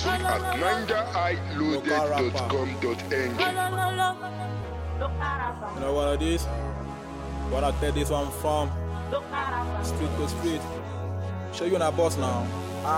music at ninjahighloaded.com.ng. You know what it is? What I tell this one from street to street. Show you on a boss now.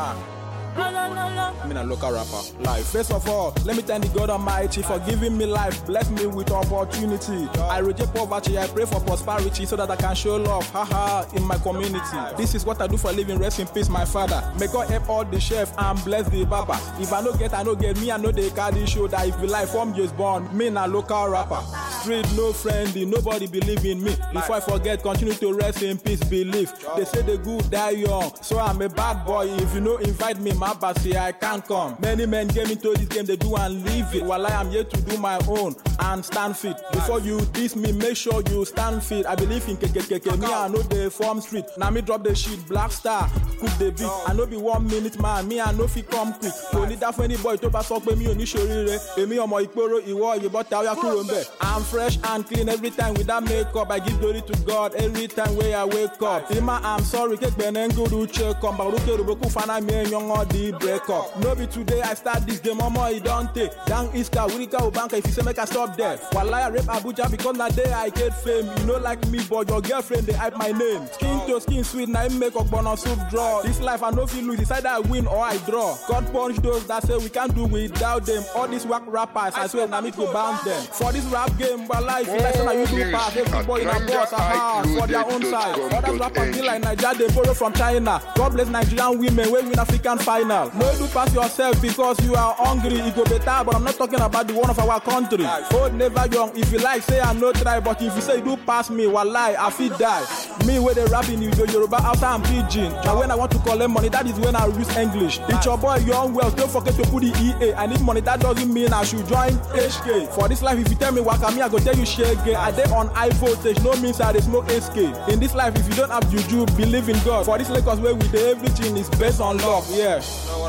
I'm a local rapper. Life. First of all, let me thank the God Almighty for giving me life, bless me with opportunity. I reject poverty, I pray for prosperity so that I can show love, in my community. This is what I do for a living. Rest in peace, my father. May God help all the chef and bless the baba. If I no get, I no get. Me, I know they carry show that if the life from just born, me a local rapper. Street, no friendly, nobody believe in me. Before I forget, continue to rest in peace, believe. They say the good die young, so I'm a bad boy. If you no invite me, my say I can't come. Many men came into this game, they do and leave it. While I am here to do my own and stand fit. Before you diss me, make sure you stand fit. I believe in KKKK. Me, I know the form street. Now me drop the shit, Black Star, cook the beat. I know be 1 minute man. Me, I know fi come quick. Only that for any boy to pass up with me on shorire. Me on my ikporo, iwo, you but tell ya kurumbe. I'm fresh and clean every time without makeup. I give glory to God every time where I wake up. Ima, I'm sorry, kek benengo do check come. Baruke ruboku fana me young break up. No be today I start this game, mama, it don't take. Down Iska, Wurika, Ubanka, if you say make I stop there. While I rape Abuja because na day I get fame. You know like me, but your girlfriend, they hype my name. Skin to skin sweet, now I make up on a soup draw. This life I know if you lose, it's either I win or I draw. God punish those that say we can't do without them. All these whack rappers, I swear, now me to bounce them. For this rap game, but life, like so now you do pass. Everybody in a boss, for their own side. Others rappers be like Nigeria, they borrow from China. God bless Nigerian women, we win African final. No do pass yourself because you are hungry. It go better, but I'm not talking about the one of our country. Old never young. If you like, say I no try, but if you say you do pass me, wallahi, I feel die. Me where they rapping you Yoruba after I'm pidgin. And when I want to collect money, that is when I use English. It's your boy Young Wells. Don't forget to put the EA. I need money. That doesn't mean I should join HK. For this life, if you tell me Wakami, I go tell you shake. I dey on high voltage. No means I dey smoke SK. In this life, if you don't have juju, believe in God. For this Lagos where we dey, everything is based on luck. Yeah.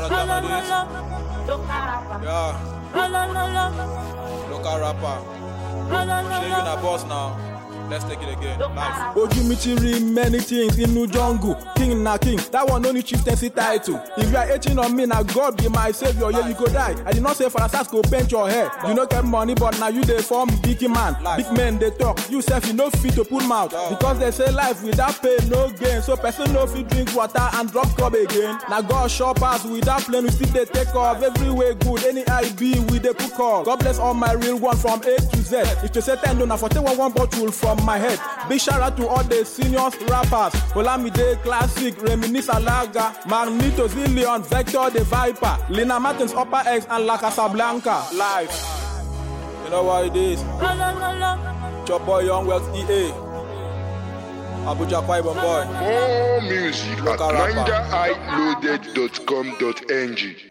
Yeah. Local rapper. Show you na boss now. Let's take it again. Life. Ojumitiri many things in New Jungle. King na king. That one only chieftaincy title. If you are hating on me, now God be my savior. Yeah, you go die. I did not say for a go paint your hair. You no get money, but now you they form big man. Big men they talk. You self you no fit to put mouth. Because they say life without pay no gain. So person no fit drink water and drop club again. Now God shop us without plane we still they take off. Everywhere good. Any IB we they put call. God bless all my real one from A to Z. If you say 10 don't have 41 bottle from my head. Big shout out to all the seniors rappers. Olamide Classic, Reminisce Alaga, Magneto Zillion, Vector the Viper, Lina Martins Upper X and La Casablanca. Live. You know what it is? Your boy Young Wells EA. Abuja Kwaibo boy. More music at ninjahighloaded.com.ng.